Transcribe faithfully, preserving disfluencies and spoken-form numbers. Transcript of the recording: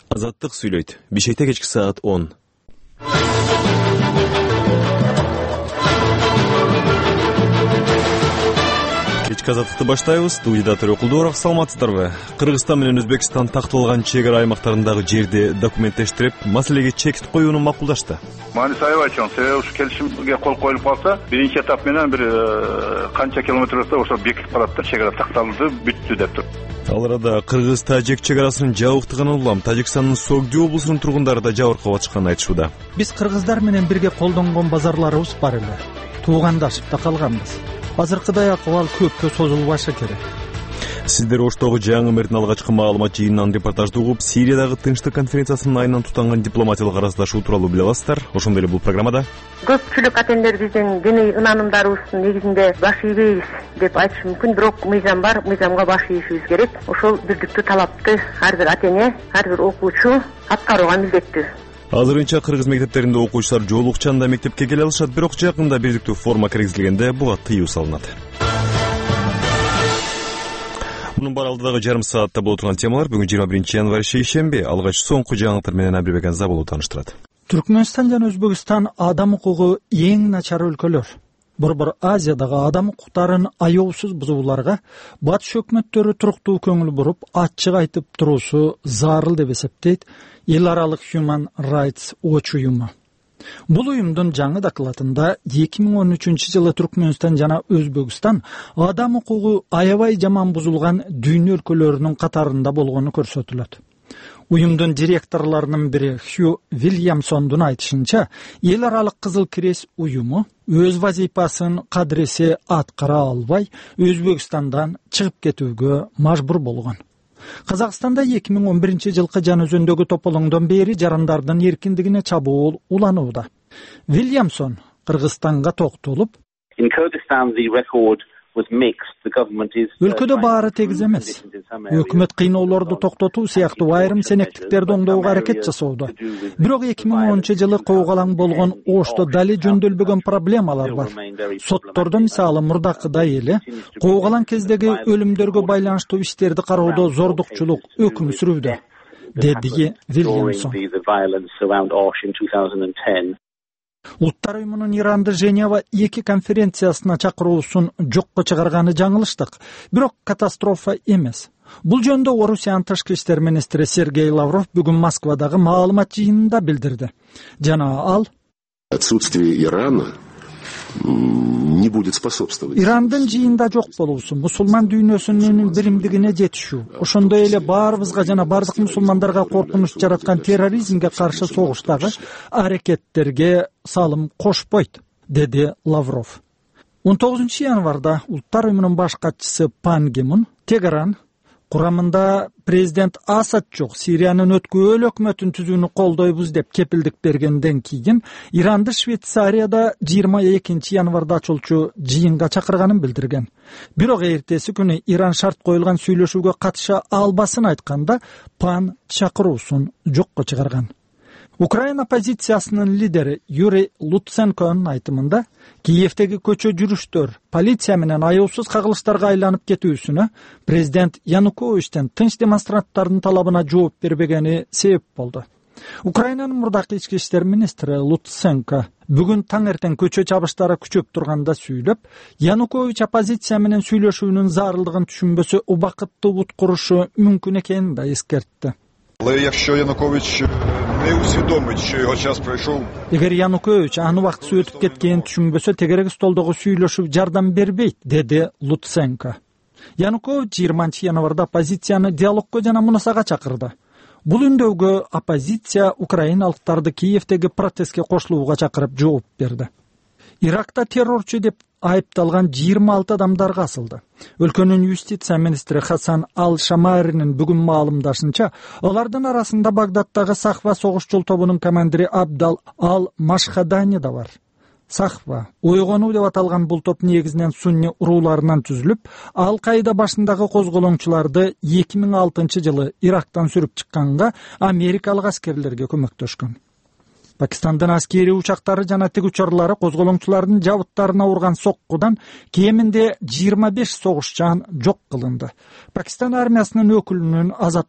Азаттык сүйлөйт. Бишкекте кечки саат он. Кечки азаттыкты баштайбыз. Студияда Төрөк Кулдууров, саламатсыздарбы? Кыргызстан менен Өзбекстан такталган чек ара аймактарындагы жерди документтештирип, маселеге чек коюуну макулдашты. Мааниси аябай чоң. Себеби ушу келишимге кол коюлуп калса, биринчи этап менен бир канча километр болсо ошо бекитип барат да, чек ара такталды, бүттү деп тур. Ал арада Кыргыз-Тажик чек арасынын жабыктыгын улам Тажикстандын Согди облусунун тургундары да жабыркап атышканын айтышууда. Биз кыргыздар менен бирге колдонгон базарларыбыз бар эле. Туугандашып да калганбыз. Азыркыдай акыбал көпкө созулбашы керек. Сиздер Оштогу жаңы мэрдин алгачкы маалымат жыйынынан репортажды угуп, Сириядагы тынчтык конференциясынын айынан тутанган дипломатиялык араздашуу тууралуу биле аласыздар. Ошондой эле бул программада көпчүлүк атендер биздин диний ынанымдарыбыздын негизинде баш ийбейбиз деп айтыш мүмкүн, бирок мыйзам бар, мыйзамга баш ийишибиз керек. Ошол бирдиктүү талапты ар бир атене, ар бир окуучу аткарууга милдеттүү. Азырынча кыргыз мектептеринде окуучулар жоолукчанда мектепке келе алышат, бирок жакында бирдиктүү форма киргизилгенде буга тыюу салынат. Мунун баары алдыдагы жарым саатта боло турган темалар. Бүгүн жыйырма биринчи январь шейшемби. Алгач соңку жаңылыктар менен Абилбек Анзабулов тааныштырат. Түркмөнстан жана Өзбекстан адам укугу эң начар өлкөлөр. Борбор Азиядагы адам укуктарын аёосуз бузууларга батыш өкмөттөрү туруктуу көңүл буруп, ачык айтып туруусу зарыл деп эсептейт Эл аралык Human Rights Watch уюму. Бул уюмдун жаңы докладында эки миң он үчүнчү жылы Түркмөнстан жана Өзбекстан адам укугу аябай жаман бузулган дүйнө өлкөлөрүнүн катарында болгону көрсөтүлөт. Уюмдун директорлорунун бири Хью Вильямсондун айтышынча, Эл аралык Кызыл Крест уюму өз вазифасын кадыресе аткара албай, Өзбекстандан чыгып кетүүгө мажбур болгон. Казакстанда эки миң он биринчи жылкы жан өзөндөгү тополоңдон бери жарандардын эркиндигине чабуул уланууда. Вильямсон Кыргызстанга токтолуп, өлкөдө баары тегиз эмес. Өкмөт кыйноолорду токтотуу сыяктуу айрым сенектиктерди оңдоого аракет жасоодо. Бирок эки миң онунчу жылы куугалаң болгон Ошто дали жөндөлбөгөн проблемалар бар. Соттордо мисалы мурдакыдай эле куугалаң кездеги өлүмдөргө байланыштуу иштерди кароодо зордукчулук өкүмү сүрүүдө, деди Вильямсон. Улуттар уюмунун Иранды Женева эки конференциясына чакыруусун жокко чыгарганы жаңылыштык, бирок катастрофа эмес. Бул жөнүндө Орусиянын тышкы иштер министри Сергей Лавров бүгүн Москвадагы маалымат жыйынында билдирди. Жана ал отсутствие Ирана не будет способствовать. Ирандын жыйында жок болуусу мусулман дүйнөсүнүн биримдигине жетишүү, ошондой эле баарыбызга жана бардык мусулмандарга коркунуч жараткан терроризмге каршы согуштагы аракеттерге салым кошпойт, деди Лавров. он тогузунчу январда Улуттар уюмунун баш катчысы Пан Ги Мун Тегеран курамында президент Асад жок Сириянын өткөөл өкмөтүн түзүүнү колдойбуз деп кепилдик бергенден кийин Иранды Швейцарияда жыйырма экинчи январда ачылчу жыйынга чакырганын билдирген. Бирок эртеси күнү Иран шарт коюлган сүйлөшүүгө катыша албасын айтканда Пан чакыруусун жокко чыгарган. Украина оппозициясынын лидери Юрий Луценконун айтымында Киевдеги көчө жүрүштөр полиция менен аёосуз кагылыштарга айланып кетүүсүнө президент Януковичтен тынч демонстранттардын талабына жооп бербегени себеп болду. Украинанын мурдакы ички иштер министри Луценко бүгүн таң эртең көчө чабыштары күчөп турганда сүйлөп, Янукович оппозиция менен сүйлөшүүнүн зарылдыгын түшүнбөсө убакытты бут курушу мүмкүн экенин да эскертти. Эгер Янукович аны убактысы өтүп кеткенин түшүнбөсө, тегерек столдогу сүйлөшүп жардам бербейт, деди Луценко. Янукович жыйырманчы январда оппозицияны диалогко жана мунасага чакырды. Бул үндөгө оппозиция украиналыктарды Киевдеги протестке кошулууга чакырып жооп берди. Иракта террорчу деп айыпталган жыйырма алты адамдарга асылды. Өлкөнүн юстиция министри Хасан Ал-Шамаринин бүгүн маалымдашынча, алардын арасында Багдадтагы Сахва согушчул тобунун командири Абдал Ал-Машхадани да бар. Сахва ойгонуу деп аталган бул топ негизинен сунни урууларынан түзүлүп, Ал-Каида башындагы козголоңчуларды эки миң алтынчы жылы Ирактан сүрүп чыкканга америкалык аскерлерге көмөктөшкөн. Пакистандын аскери учактары жана тигучарлары козголоңчулардын жабыттарына урган соккудан кеминде жыйырма беш согушчан жок кылынды. Пакистан армиясынын өкүлүнүн азат